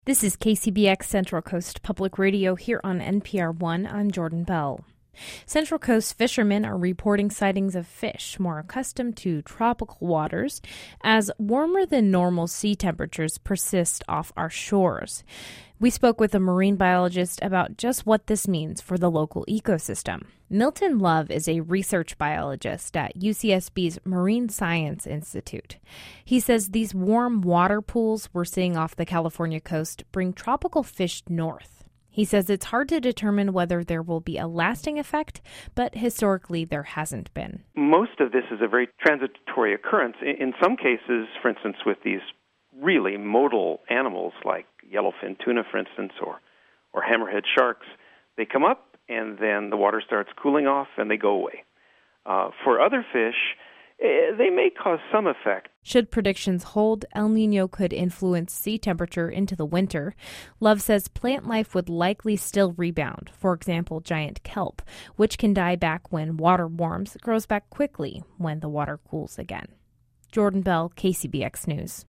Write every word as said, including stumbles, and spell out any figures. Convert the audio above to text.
This is K C B X Central Coast Public Radio here on N P R one. I'm Jordan Bell. Central Coast fishermen are reporting sightings of fish more accustomed to tropical waters as warmer than normal sea temperatures persist off our shores. We spoke with a marine biologist about just what this means for the local ecosystem. Milton Love is a research biologist at U C S B's Marine Science Institute. He says these warm water pools we're seeing off the California coast bring tropical fish north. He says it's hard to determine whether there will be a lasting effect, but historically there hasn't been. Most of this is a very transitory occurrence. In some cases, for instance, with these really modal animals like yellowfin tuna, for instance, or, or hammerhead sharks, they come up and then the water starts cooling off and they go away. Uh, for other fish, eh, they may cause some effect. Should predictions hold, El Nino could influence sea temperature into the winter. Love says plant life would likely still rebound. For example, giant kelp, which can die back when water warms, grows back quickly when the water cools again. Jordan Bell, K C B X News.